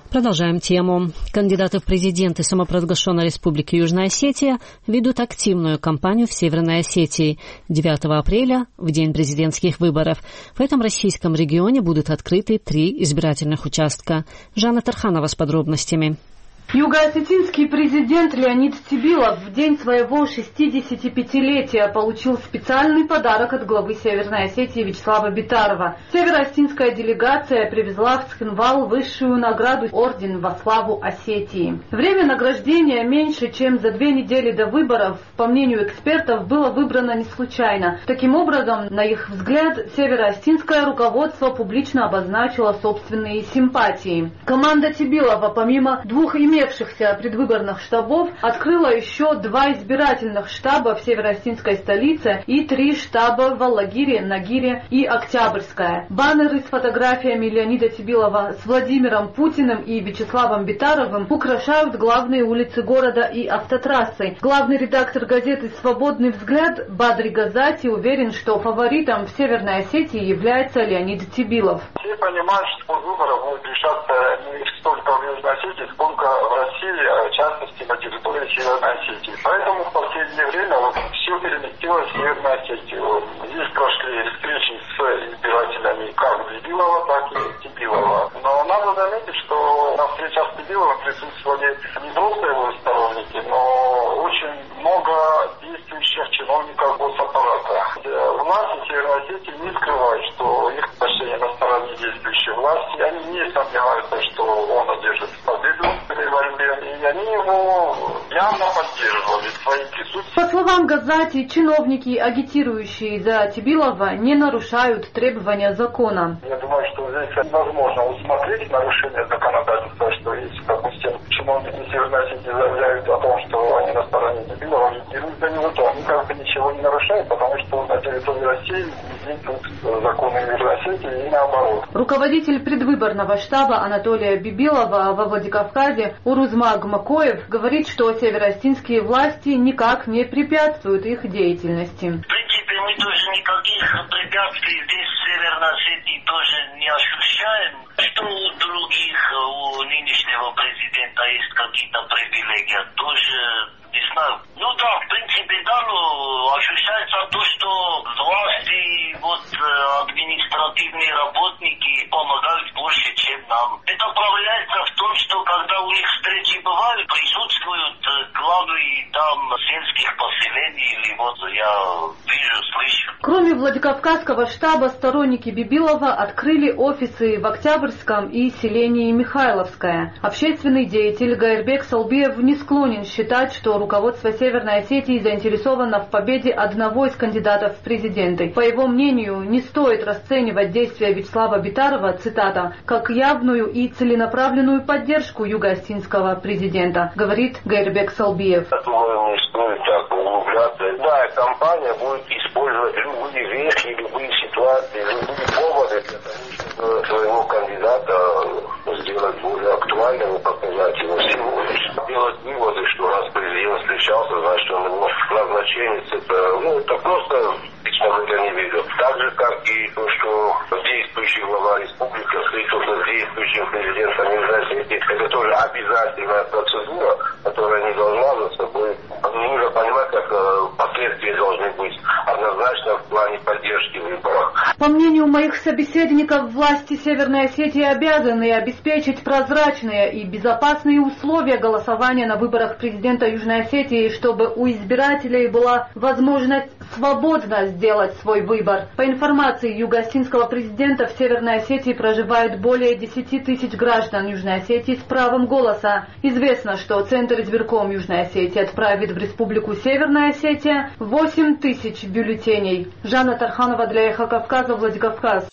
Продолжаем тему. Кандидаты в президенты самопровозглашенной Республики Южная Осетия ведут активную кампанию в Северной Осетии. 9 апреля, в день президентских выборов, в этом российском регионе будут открыты 3 избирательных участка. Жанна Тарханова с подробностями. Юго-осетинский президент Леонид Цибилов в день своего 65-летия получил специальный подарок от главы Северной Осетии Вячеслава Битарова. Северо-осетинская делегация привезла в Цхинвал высшую награду орден во славу Осетии. Время награждения меньше, чем за 2 недели до выборов, по мнению экспертов, было выбрано не случайно. Таким образом, на их взгляд, северо-осетинское руководство публично обозначило собственные симпатии. Команда Цибилова, помимо 2 имевшихся предвыборных штабов, открыла еще 2 избирательных штаба в северо-осетинской столице и 3 штаба в Аллагире, Нагире и Октябрьская. Баннеры с фотографиями Леонида Цибилова с Владимиром Путиным и Вячеславом Битаровым украшают главные улицы города и автотрассы. Главный редактор газеты «Свободный взгляд» Бадри Газати уверен, что фаворитом в Северной Осетии является Леонид Цибилов. Все понимают, что выборы будут решаться не столько в Южной Осетии, сколько в России, в частности на территории Северной Осетии. Поэтому в последнее время все переместилось в Северную Осетию. Здесь прошли встречи с избирателями как Цибилова, так и Цибилова. Но надо заметить, что на встречах с Цибиловым присутствовали не просто его сторонники, но очень много действующих чиновников госаппарата. Власти Северной Осетии не скрывают, что их отношения на стороне действующей власти. Они не сомневаются, что он одержит победу. И они его явно поддерживали своим присутствием. По словам Газати, чиновники, агитирующие за Цибилова, не нарушают требования закона. Я думаю, что здесь невозможно усмотреть нарушение законодательства, что если, допустим, чиновники Северной Осетии заявляют о том, что они на стороне Цибилова, агитируют за него, то они как бы ничего не нарушают, потому что на территории России действуют законы Южной Осетии и наоборот. Руководитель предвыборного штаба Анатолия Бибилова во Владикавказе Урузмаг Макоев говорит, что северо-осетинские власти никак не препятствуют их деятельности. В принципе, мы тоже никаких препятствий здесь в Северной Осетии тоже не ощущаем. Что у других, у нынешнего президента есть какие-то привилегии, тоже не знаю. Ну да, в принципе, да, но ощущается то, что власти, административные работники помогают больше, чем нам. Это проявляется в том, что когда у них встречи бывают, присутствуют главы там сельских поселений, или я вижу, слышу. Кроме Владикавказского штаба, сторонники Бибилова открыли офисы в Октябрьском и селении Михайловское. Общественный деятель Гайрбек Салбиев не склонен считать, что руководство Северной Осетии заинтересовано в победе одного из кандидатов в президенты. По его мнению, не стоит расценивать действия Вячеслава Битарова, цитата, как явную и целенаправленную поддержку юго-осетинского президента, говорит Гайрбек Салбиев. Думаю, не стоит так углубляться. Да, компания будет использовать любые вещи, любые ситуации, любые поводы для того, чтобы своего кандидата сделать более актуальным и показать его всего лишь. Делать выводы, что раз президент встречался, значит, он его назначенец, это просто лично в это не верю. Так же, как и то, что действующий глава республики встретился с действующим президентом Южной Осетии, это тоже обязательная процедура, которая не должна за собой. Нужно понимать, как последствия должны быть однозначно в плане поддержки выборов. По мнению моих собеседников, власти Северной Осетии обязаны обеспечить прозрачные и безопасные условия голосования на выборах президента Южной Осетии, чтобы у избирателей была возможность свободно сделать свой выбор. По информации юго-осетинского президента, в Северной Осетии проживает более 10 тысяч граждан Южной Осетии с правом голоса. Известно, что Центр избирком Южной Осетии отправит в Республику Северная Осетия 8 тысяч бюллетеней. Жанна Тарханова для Эхо Кавказа, Владикавказ.